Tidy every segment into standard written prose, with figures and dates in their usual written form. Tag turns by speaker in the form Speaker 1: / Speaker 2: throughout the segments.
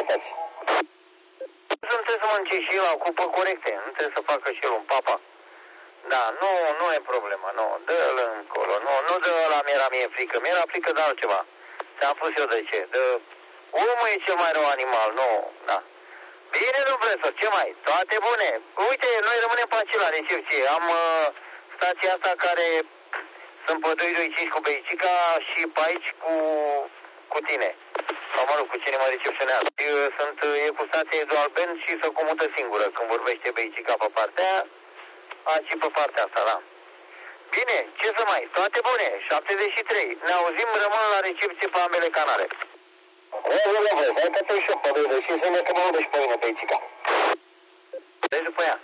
Speaker 1: faci?
Speaker 2: Nu trebuie să mănânce și la cupă corecte, nu trebuie să facă și el un papa. Da, nu e problema, nu, dă-l încolo, nu dă la mi-era mie frică, mi-era frică de altceva. Ți-am spus eu de ce, omul e cel mai rău animal, nu, da. Bine, domnul profesor, ce mai? Toate bune. Uite, noi rămânem pe aici la recepție. Am stația asta care sunt pe 225 cu Beicica și pe aici cu tine. Sau mă rog, cu cine mă recepționează. E cu stația dual band și se comută singură când vorbește Beicica pe partea aia, aici pe partea asta, da. Bine, ce să mai? Toate bune, 73. Ne auzim, rămân la recepție pe ambele canale.
Speaker 1: Hai că te-ai și eu pe 25, să ne că mă audă și pe mine Beicica.
Speaker 2: Deci după ea.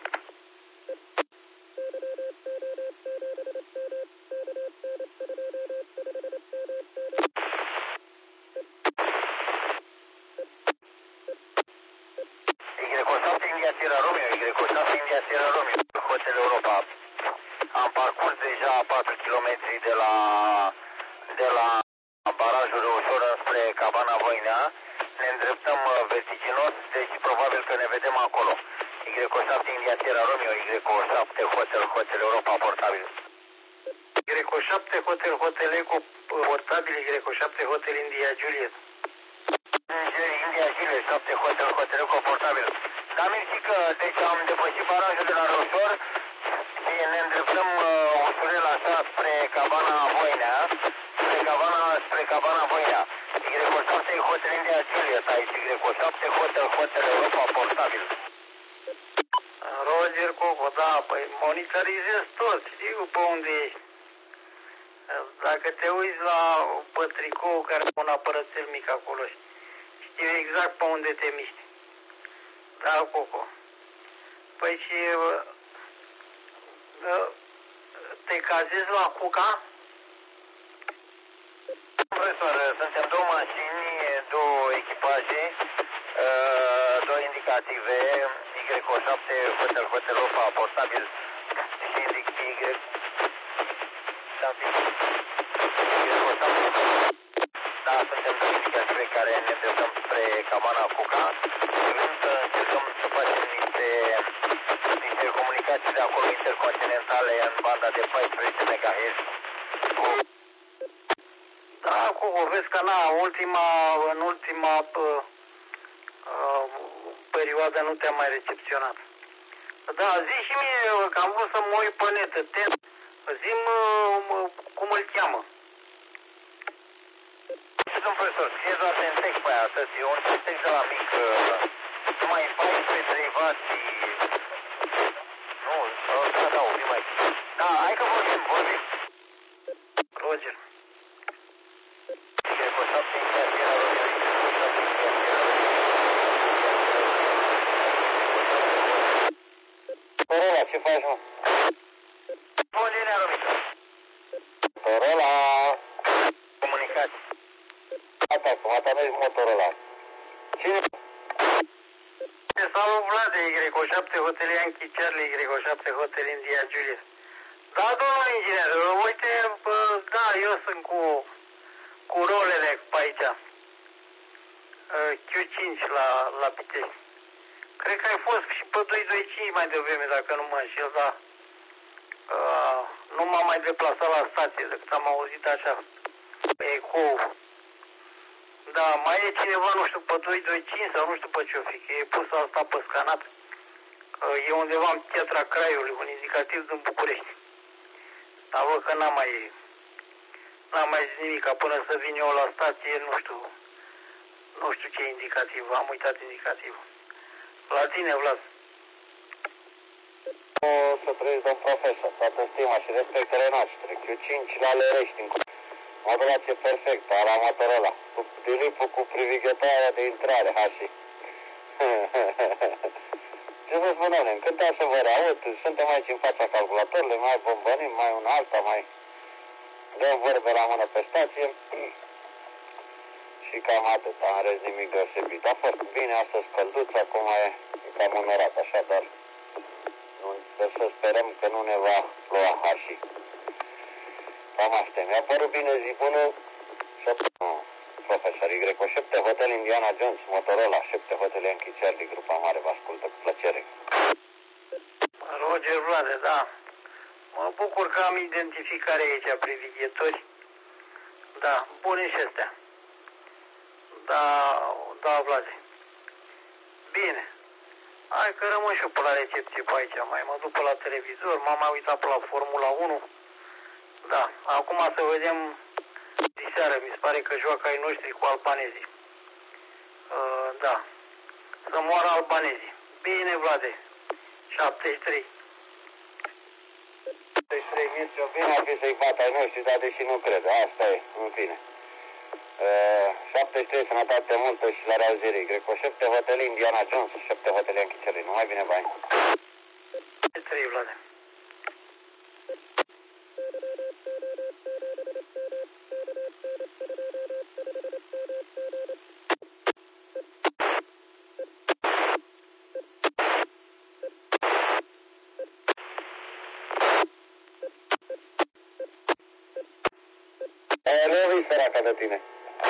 Speaker 2: Y7 India Sierra Romeo, Y7 India Sierra Romeo, Hotel Europa. Am parcurs deja 4 km de la barajul Ușor spre Cabana Voinea. Ne îndreptăm vertiginos, deci probabil că ne vedem acolo. Y7 India Sierra Romeo, Y7 Hotel Europa portabil. Y7 Hotel Eco portabil, Y7 Hotel India Juliet. India Juliet, 7 Hotel Eco portabil. Da, mersi că deci am depășit barajul de la Roșor și ne îndreptăm ușurel așa spre Cabana Voinea. Spre Cabana Voinea. Y7 Hotel India Juliet aici, Y7 Hotel Europa portabil. Roger Coco, da, păi monitorizez tot, știu pe unde ești. Dacă te uiți pe tricou care e un apărățel mic acolo, știu exact pe unde te miști. Da, Coco. Păi și te cazezi la Cuca? Profesor, suntem două mașini, două echipaje, două indicative, Y7 Hotel Europa portabil și Y7 Da, suntem două indicative care ne îndreptăm spre Cabana Cuca, vrând să încercăm să facem niște comunicații de acolo intercontinentale în banda de 14 MHz. Da, Cucu, vezi că în ultima perioadă nu te-am mai recepționat. Da, zi și mie că am vrut să mă uit pe net. Zi-mi cum îl cheamă. Domnul profesor, scrie doar de text pe aia, să ți-o un text de la mic, numai 14 derivați și... Nu, da, un pic mai... Da, hai că vorbim. Roger.
Speaker 1: Corola, ce faci, mă?
Speaker 2: Bun, linia Romiță.
Speaker 1: Corola.
Speaker 2: Comunicați.
Speaker 1: Acum mergi Motorola. Cine?
Speaker 2: Salut, Vlad, Y7 Hotel Yankee Charlie, Y7 Hotel India Juliet. Da, domnul inginer, uite, da, eu sunt cu rolele pe aici. Q5 la Pitești. Cred că ai fost și pe 225 mai devreme, dacă nu mă înșel, dar nu m-am mai deplasat la stație decât am auzit așa eco. Da, mai e cineva, nu știu, pe 225 sau nu știu pe ce-o fi, că e pus asta pe scanat. E undeva în Piatra Craiului, un indicativ din București. Dar văd că n-am mai zis nimic, până să vin eu la stație, nu știu ce indicativ, am uitat indicativul. La tine, Vlad.
Speaker 1: O să trăiești, domn profesor, toată stima și respectele noastre. Q5 la Lărești, modulație perfectă, la Motorola, cu dilipul cu privighetoarea de intrare, hași. Ce să spunem, când să vă reaud, suntem aici în fața calculatorului, mai bombănim, mai una alta, mai dăm vorbe la mână pe stație și cam atât, am rest nimic deosebit. A fost bine, astăzi călduț, acum e cam onorat, așa, dar să sperăm că nu ne va ploua hașii. Cam asta. Mi-a părut bine, zi bună, profesor Y7 Hotel Indiana Jones, Motorola, 7 Hotel Yankee Charlie, grupa mare, vă ascultă cu plăcere.
Speaker 3: Roger Vlade, da. Mă bucur că am identificare aici, privighetori. Da, bune și astea. Da, Vlade. Bine. Hai că rămân și eu pe la recepție pe aici. Mai mă duc pe la televizor, m-am mai uitat pe la Formula 1. Da, acum să vedem diseară. Mi se pare că joacă ai noștri cu albanezii. Da. Să moară albanezii. Bine, Vlade. 73.
Speaker 1: 73 Mircea, bine ar fi să-i bată ai noștri, dar deși nu cred. Asta e, în fine. 73, sănătate multă și la reauzire. Greco 7 Hotel Indiana Jones, 7 Hotel Yankee Charlie. Numai bine, bani.
Speaker 3: 3, Vlade.
Speaker 1: Nu vii săraca de tine.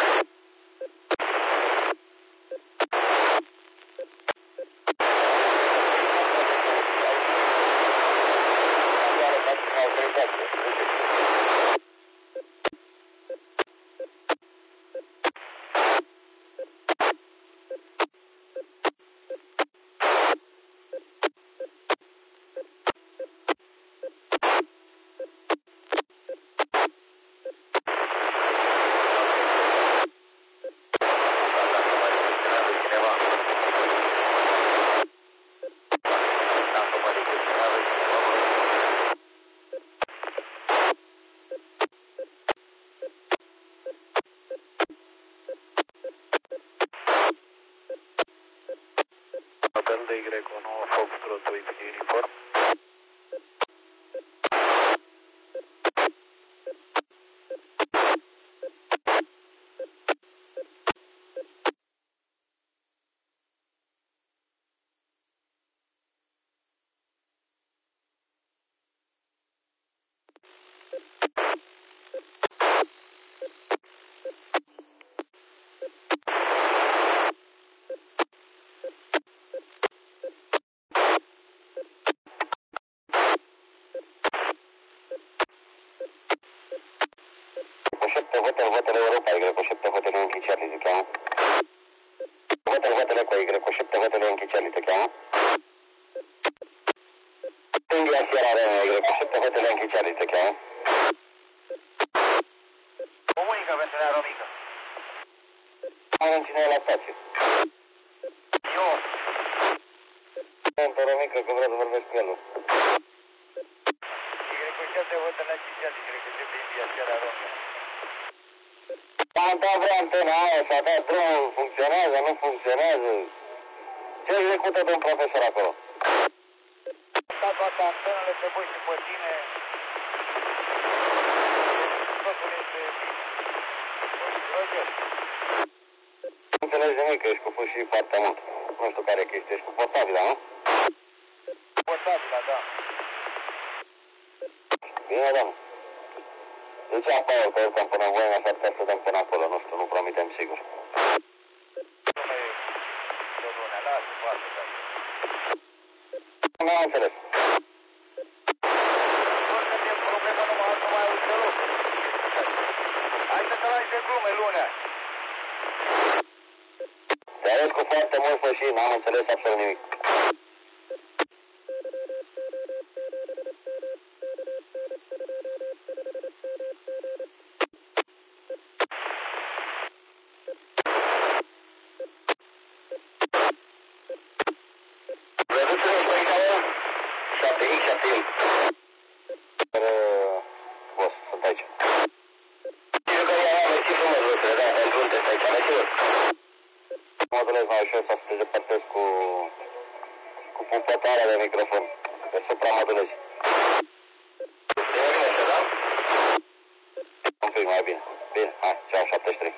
Speaker 3: Hotel de Y9 Foxtrot 2 uniform.
Speaker 1: Hotel Europa, Y7 Hotel Yankee Charlie te cheamă. Hotel Eco, Y7 Hotel Yankee Charlie te cheamă. India Sierra Romeo, Y7 Hotel Yankee Charlie te cheamă.
Speaker 2: Comunică pentru aeromică.
Speaker 1: Am înținut la stație.
Speaker 2: Eu.
Speaker 1: Pentru Romică, că vreau să vorbesc cu el.
Speaker 2: Y7 Hotel Yankee Charlie, Y7 India Sierra Romeo.
Speaker 1: Am dat vrea antena aia, s-a dat drumul, funcționează, nu funcționează. Ce execută domn profesor acolo?
Speaker 2: Am dat toate antenele pe voi și pe tine. Totul este bine. Roger.
Speaker 1: Nu înțelegi nimic, că ești cu fâșii foarte mult. Nu știu care e chestia, ești cu portabila, nu?
Speaker 2: Portabila, da.
Speaker 1: Bine, domnule. Duceam pe aia, că urcăm până în Voina, s-ar putea să dăm până acolo, nu știu, nu promitem sigur. Nu am înțeles.
Speaker 2: Hai să te lași de glume lunea.
Speaker 1: Te arăt cu foarte mult fășii, n-am înțeles absolut nimic. Boss, sunt aici. Știu că ea mersi frumos lucrurile, da, pentru un test aici, mersi mult. Modulez mai ușor să te depărtezi cu pupătarea de microfon, că supramodulezi. E bine așa, da? Un pic mai bine. Bine, hai, ceau, 73.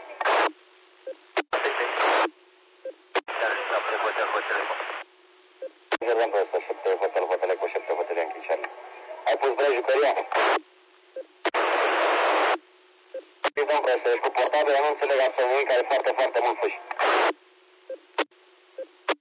Speaker 1: Rezervăm pe ăsta, 7 Hotel Eco, 7 Hotel Yankee Charlie. Ai pus bre jucăria? Domn profesor, ești cu portabil, nu înțeleg absolut nimic, care foarte, foarte mult fâși.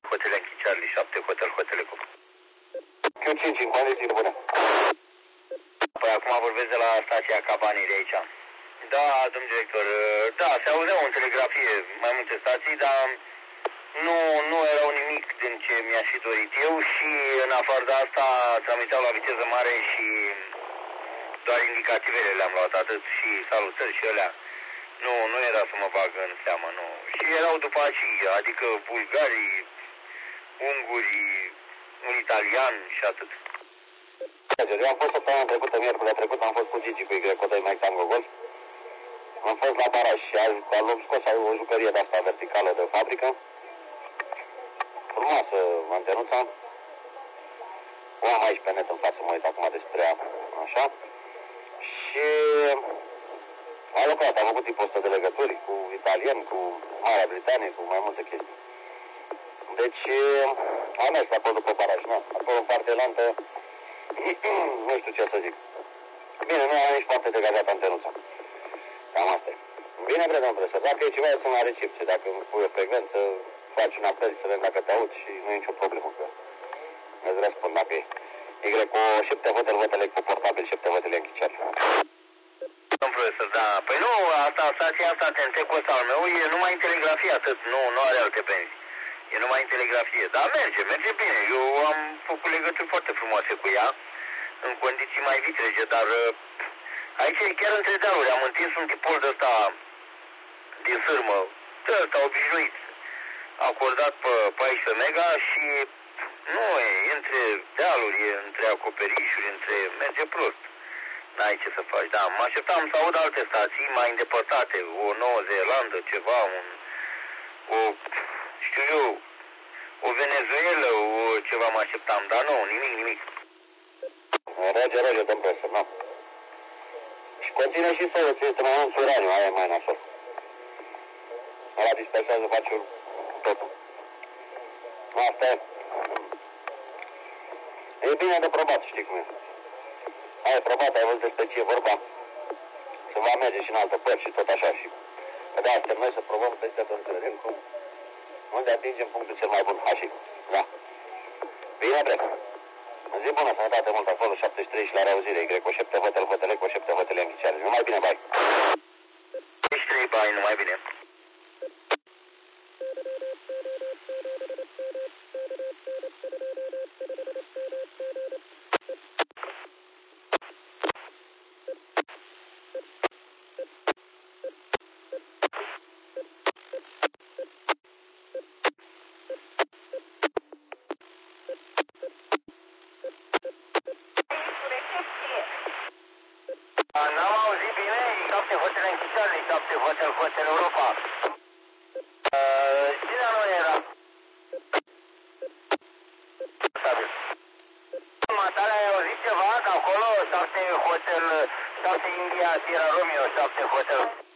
Speaker 2: Charlie 7, Hotel Eco.
Speaker 1: Q5 în condiții bune.
Speaker 2: Păi acum vorbesc de la stația Cabanii de aici. Da, domn director, da, se auzeau în telegrafie mai multe stații, dar nu erau nimic din ce mi-aș fi dorit eu și în afară de asta transmiteau la viteză mare și doar indicativele le-am luat, atât și salutări și alea. Nu era să mă bag în seamă, nu. Și erau după aceea, adică bulgarii, ungurii, un italian și atât.
Speaker 1: Eu am fost săptămâna trecută, miercurea trecută, am fost cu Gigi cu Y2 Mike Tango Golf. Am fost la baraj și am scos o jucărie de asta verticală de fabrică. Frumoasă mantenuța. O am aici pe net în față, mă uit acum despre ea. Așa. Și a lucrat, am făcut tipul ăsta de legături cu italieni, cu Marea Britanie, cu mai multe chestii. Deci am mers acolo după baraj, nu? Acolo în partea lantă, nu știu ce să zic. Bine, nu am nici foarte degajat antenuța. Cam asta e. Bine, bre, domnul profesor, dacă e ceva, sunt la recepție. Dacă îmi pui o frecvență, faci un apel să vedem dacă te aud și nu e nicio problemă cu ea. Îți răspund dacă e. Y cu 7 hotel cu portabil, 7 hotel închiciat.
Speaker 2: Domnul profesor, da. Păi nu, asta, stația asta, TNT cu ăsta al meu, e numai în telegrafie atât, nu are alte benzi. E numai în telegrafie, dar merge bine. Eu am făcut legături foarte frumoase cu ea, în condiții mai vitrege, dar aici e chiar între dealuri. Am întins un tipol de ăsta din sârmă, de ăsta obișnuit, acordat pe 14 mega și nu e între dealuri, e între acoperișuri, merge prost. N-ai ce să faci, da. Mă așteptam să aud alte stații mai îndepărtate, o Nouă Zeelandă, ceva, știu eu, o Venezuela, ceva mă așteptam, dar nu, nimic.
Speaker 1: Rege, domnul profesor, nu. Și conține și solul, este mai mult uraniu, aia e mai nasol. Ăla dispersează, face totul. Asta e. E bine de probat, știi cum e. Ai probat, ai văzut despre ce e vorba. Să va merge și în altă părți și tot așa. Și de asta noi să probăm peste tot, să vedem unde atingem punctul cel mai bun. Așa. Da. Bine, bre. În zi bună, sănătate mult acolo, 73 și la reauzire. Y cu 7 hotel cu 7 hotel închiciare. Numai bine, bai.
Speaker 2: 73 bai, numai bine. N-am auzit bine, 7 hotel închiciare, 7 hotel Europa. Cine nu era? Matale, ai auzit ceva? Că acolo 7 hotel, 7 India, Sierra Romeo, 7 hotel.